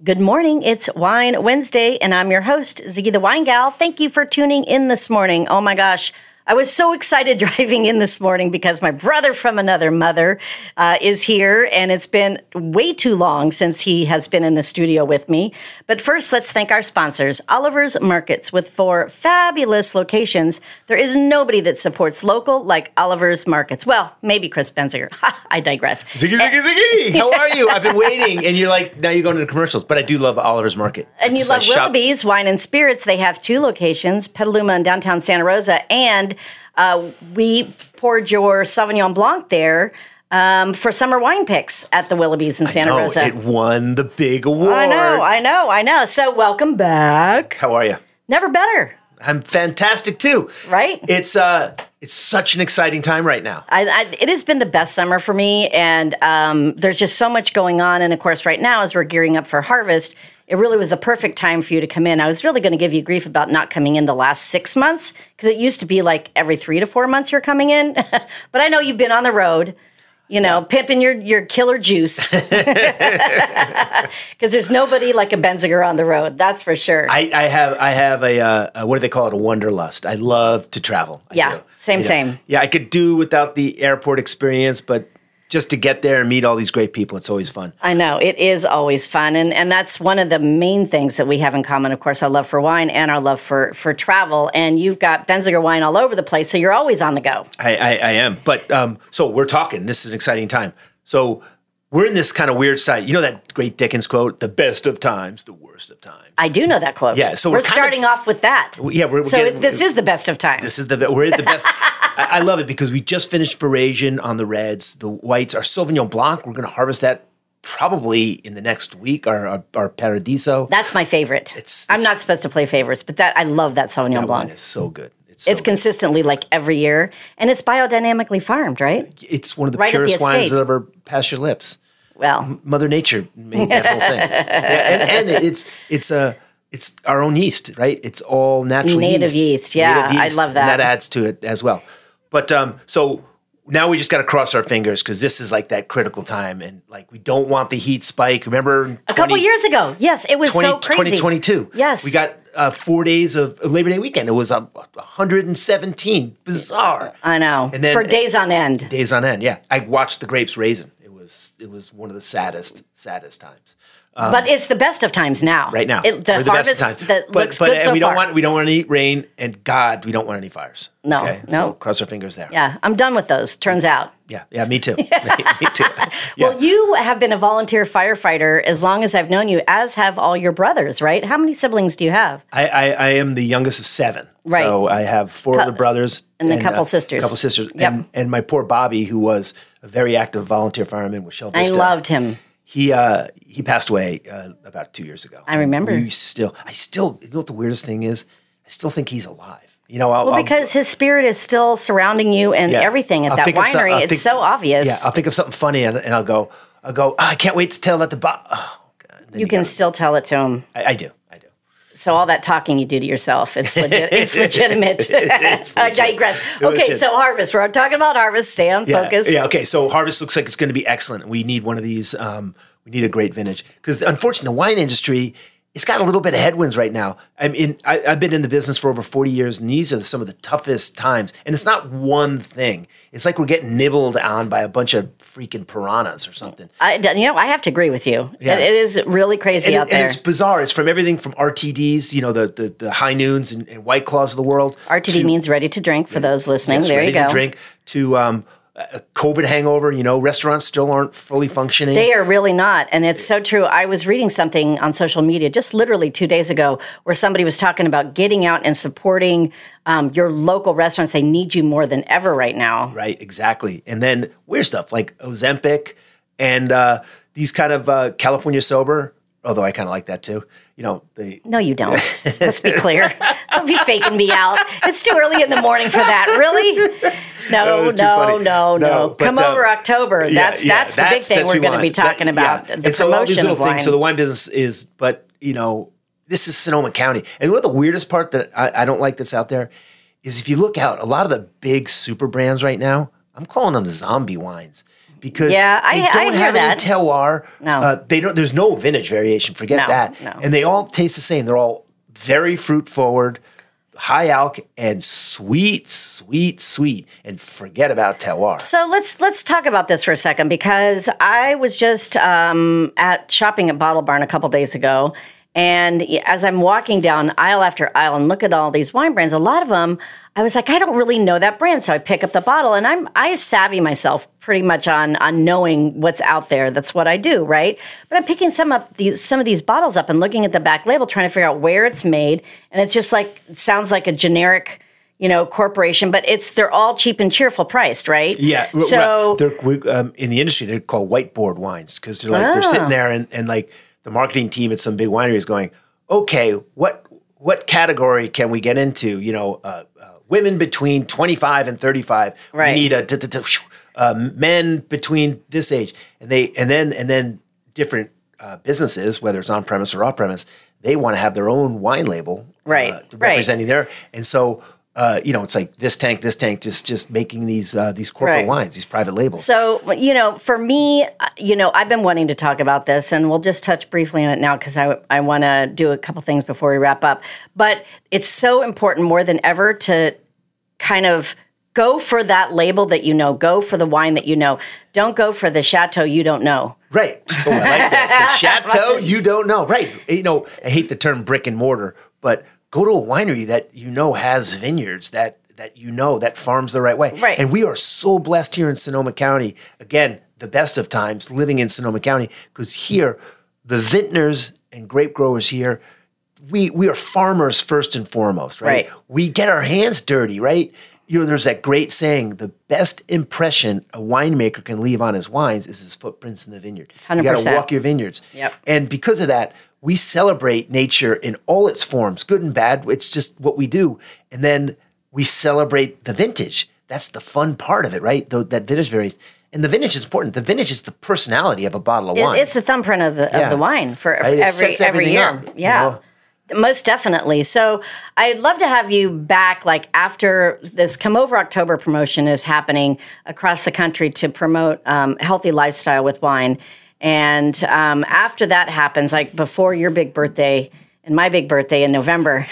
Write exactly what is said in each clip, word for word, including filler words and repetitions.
Good morning. It's Wine Wednesday, and I'm your host, Ziggy the Wine Gal. Thank you for tuning in this morning. Oh my gosh. I was so excited driving in this morning because my brother from another mother uh, is here, and it's been way too long since he has been in the studio with me. But first, let's thank our sponsors, Oliver's Markets, with four fabulous locations. There is nobody that supports local like Oliver's Markets. Well, maybe Chris Benziger. I digress. Ziggy, Ziggy, Ziggy! How are you? I've been waiting, and you're like, now you're going to the commercials. But I do love Oliver's Market. And you It's love a shop- Willoughby's Wine and Spirits. They have two locations, Petaluma and downtown Santa Rosa, and Uh, we poured your Sauvignon Blanc there um, for summer wine picks at the Willoughby's in Santa I know, Rosa. It won the big award. I know, I know, I know. So welcome back. How are you? Never better, I'm fantastic too. right? It's uh, it's such an exciting time right now. I, I, it has been the best summer for me, and um, there's just so much going on. And of course, right now, as we're gearing up for harvest, it really was the perfect time for you to come in. I was really going to give you grief about not coming in the last six months because it used to be like every three to four months you're coming in. But I know you've been on the road, you know, yeah. pimping your, your killer juice. Because there's nobody like a Benziger on the road, that's for sure. I, I have I have a, uh, a what do they call it? A wanderlust. I love to travel. I yeah, do. same, you know, same. Yeah, I could do without the airport experience, but just to get there and meet all these great people, it's always fun. I know. It is always fun. And and that's one of the main things that we have in common. Of course, our love for wine and our love for, for travel. And you've got Benziger wine all over the place, so you're always on the go. I, I, I am. But um, so we're talking. This is an exciting time. So we're in this kind of weird side. You know that great Dickens quote, the best of times, the worst of times. I do know that quote. Yeah, so we're, we're kind starting of, off with that. Yeah, we're, we're so getting, this is the best of times. This is the we're at the best. I, I love it because we just finished Farasian on the reds, the whites, our Sauvignon Blanc. We're going to harvest that probably in the next week. Our our, our Paradiso. That's my favorite. It's, I'm not supposed to play favorites, but that I love that Sauvignon that Blanc. wine is so good. It's, so it's good. consistently like every year, and it's biodynamically farmed, right? It's one of the right purest the wines that ever passed your lips. Well, Mother Nature made that whole thing, yeah, and, and it's it's a it's our own yeast, right? It's all natural native yeast. yeast. Yeah, native yeast, I love that. And that adds to it as well. But um, so now we just got to cross our fingers because this is like that critical time, and like we don't want the heat spike. Remember, twenty, a couple years ago, yes, it was twenty, so crazy. twenty twenty-two. Yes, we got uh, four days of Labor Day weekend. It was uh, one hundred seventeen. Bizarre. I know. And then for days on end. Days on end. Yeah, I watched the grapes raisin. It was one of the saddest, saddest times. Um, but it's the best of times now. Right now, it, the We're the harvest best of times. that but, looks but, good and so we don't far. want we don't want any rain, and God, we don't want any fires. No, okay? no. So cross our fingers there. Yeah, I'm done with those. Turns out. Yeah, yeah, me too. me too. Yeah. Well, you have been a volunteer firefighter as long as I've known you, as have all your brothers, right? How many siblings do you have? I, I, I am the youngest of seven. Right. So I have four Co- older brothers and a couple uh, sisters. A couple sisters. Yep. And, and my poor Bobby, who was a very active volunteer fireman with Shell I Vista. loved him. He uh, he passed away uh, about two years ago. I remember. We still, I still, you know what the weirdest thing is? I still think he's alive. You know, I'll, Well, I'll, because his spirit is still surrounding you and Yeah. everything at I'll that think of some- winery. I'll It's think- so obvious. Yeah, I'll think of something funny and, and I'll go, I'll go. Oh, I can't wait to tell that to Bob. Oh, God. Then you can gotta- still tell it to him. I, I do. I do. So all that talking you do to yourself, it's legit. It's legitimate. It's I legit. digress. It's Okay, legit. so harvest. We're talking about harvest. Stay on Yeah, focus. yeah. Okay. So harvest looks like it's going to be excellent. We need one of these. Um, we need a great vintage because unfortunately the wine industry, it's got a little bit of headwinds right now. I mean, I, I've been in the business for over forty years, and these are some of the toughest times. And it's not one thing. It's like we're getting nibbled on by a bunch of freaking piranhas or something. I, you know, I have to agree with you. Yeah. It, it is really crazy And, out and there. it's bizarre. It's from everything from R T Ds, you know, the the, the High Noons and, and White Claws of the world. R T D to- means ready to drink for those listening. yes, there ready you go. to drink, to um, a COVID hangover. You know, restaurants still aren't fully functioning. They are really not. And it's so true. I was reading something on social media just literally two days ago where somebody was talking about getting out and supporting um, your local restaurants. They need you more than ever right now. Right, exactly. And then weird stuff like Ozempic and uh, these kind of uh, California Sober, although I kind of like that too. You know, they. No, you don't. Let's be clear. Don't be faking me out. It's too early in the morning for that. Really? No, was too no, funny. no, no, No, but, Come um, over October. Yeah, That's yeah, that's the big thing that's we're we going to want. be talking That- about. yeah. The and so all promotion these little of wine. things. So the wine business is, but you know, this is Sonoma County. And what the weirdest part that I, I don't like that's out there is if you look out, a lot of the big super brands right now, I'm calling them zombie wines because Yeah, I- they I don't hear have that. any terroir. No. Uh, they don't. There's no vintage variation. Forget No, that. no. And they all taste the same. They're all very fruit forward, high alc, and sweet, sweet, sweet. And forget about terroir. So let's let's talk about this for a second, because I was just um, at shopping at Bottle Barn a couple days ago, and as I'm walking down aisle after aisle and look at all these wine brands, a lot of them, I was like, I don't really know that brand, so I pick up the bottle, and I'm I savvy myself pretty much on on knowing what's out there. That's what I do, right? But I'm picking some up these some of these bottles up and looking at the back label, trying to figure out where it's made, and it's just like it sounds like a generic, you know, corporation, but it's they're all cheap and cheerful priced, right? Yeah. r- So right. they're we- um, in the industry, they're called whiteboard wines because they're like they're sitting there and, and like the marketing team at some big winery is going, okay, what what category can we get into? You know, uh, uh, women between twenty-five and thirty-five. Right. We need a t- t- t- phew, uh, men between this age, and they and then and then different uh, businesses, whether it's on premise or off premise, they want to have their own wine label, Right, uh, right. representing their, and so. Uh, you know, it's like this tank, this tank, just just making these uh, these corporate Right. wines, these private labels. So, you know, for me, uh, you know, I've been wanting to talk about this, and we'll just touch briefly on it now because I, I want to do a couple things before we wrap up. But it's so important more than ever to kind of go for that label that you know, go for the wine that you know. Don't go for the chateau you don't know. Right. Oh, I like that. The chateau you don't know. Right. You know, I hate the term brick and mortar, but go to a winery that you know has vineyards that that you know that farms the right way. Right. And we are so blessed here in Sonoma County. Again, the best of times living in Sonoma County, because here the vintners and grape growers here, we we are farmers first and foremost, right? Right. We get our hands dirty, right? You know, there's that great saying, the best impression a winemaker can leave on his wines is his footprints in the vineyard. one hundred You got percent. to walk your vineyards. Yep. And because of that, we celebrate nature in all its forms, good and bad. It's just what we do. And then we celebrate the vintage. That's the fun part of it, right? Though that vintage varies. And the vintage is important. The vintage is the personality of a bottle of It- wine. it's the thumbprint of the Yeah. of the wine for Right? It every sets every everything year. up, you yeah. know? Most definitely. So I'd love to have you back, like after this Come Over October promotion is happening across the country to promote um, healthy lifestyle with wine. And um, after that happens, like before your big birthday and my big birthday in November,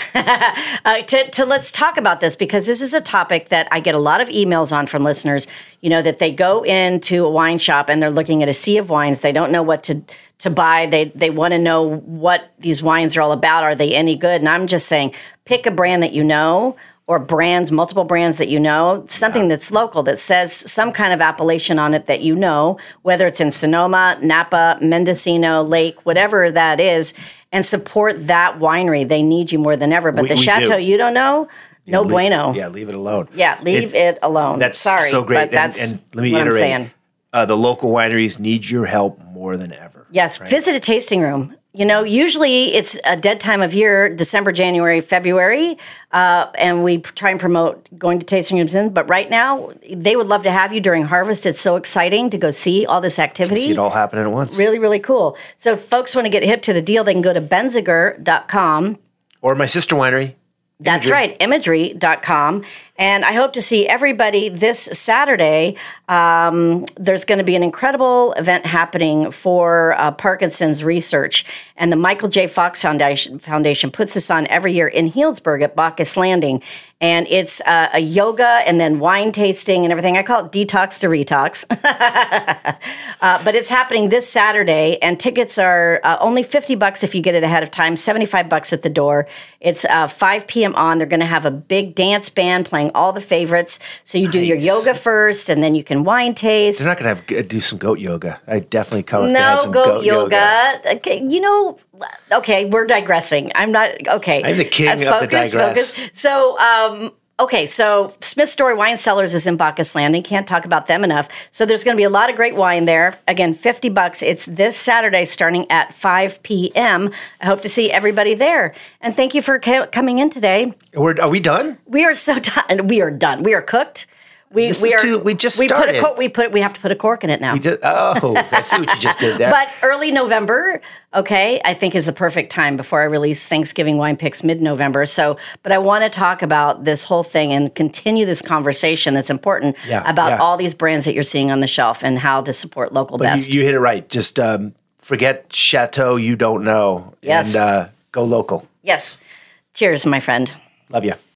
uh, to, to let's talk about this, because this is a topic that I get a lot of emails on from listeners, you know, that they go into a wine shop and they're looking at a sea of wines. They don't know what to to buy. They they want to know what these wines are all about. Are they any good? And I'm just saying, pick a brand that you know, or brands, multiple brands that you know, something that's local that says some kind of appellation on it that you know, whether it's in Sonoma, Napa, Mendocino, Lake, whatever that is, and support that winery. They need you more than ever. But We- the we chateau do. you don't know, no Leave- bueno. Yeah, leave it alone. Yeah, leave it, alone. That's Sorry, so great. but And- that's and, let me what I'm iterate. saying. Uh, the local wineries need your help more than ever. Yes, visit a tasting room. You know, usually it's a dead time of year, December, January, February, uh, and we try and promote going to tasting rooms in. But right now, they would love to have you during harvest. It's so exciting to go see all this activity. See it all happening at once. Really, really cool. So if folks want to get hip to the deal, they can go to benziger dot com. Or my sister winery. That's Imagery. right, imagery dot com. And I hope to see everybody this Saturday. Um, there's going to be an incredible event happening for uh, Parkinson's research. And the Michael J. Fox Foundation, Foundation puts this on every year in Healdsburg at Bacchus Landing. And it's uh, a yoga and then wine tasting and everything. I call it detox to retox. uh, but it's happening this Saturday, and tickets are uh, only fifty bucks if you get it ahead of time, seventy-five bucks at the door. It's uh, five p.m. on. They're going to have a big dance band playing all the favorites. So you do your Nice. yoga first, and then you can wine taste. They're not going to have do some goat yoga. I definitely come if they had No some goat, goat, yoga. Okay, you know, okay, we're digressing. I'm not okay. I'm the king Uh, of the focus, digress. Focus. So, um, okay, so Smith Story Wine Cellars is in Bacchus Landing. Can't talk about them enough. So there's going to be a lot of great wine there. Again, fifty bucks. It's this Saturday starting at five p.m. I hope to see everybody there. And thank you for ca- coming in today. We're, are we done? We are so done. We are done. We are cooked. We this we is are too, we just we started. put a co- we put we have to put a cork in it now. We did, oh, I see what you just did there. But early November, okay, I think is the perfect time before I release Thanksgiving wine picks mid-November. So, but I want to talk about this whole thing and continue this conversation that's important Yeah, about yeah. all these brands that you're seeing on the shelf and how to support local But best. you, you hit it right. Just um, forget Chateau you don't know. Yes. And uh, go local. Yes. Cheers, my friend. Love you.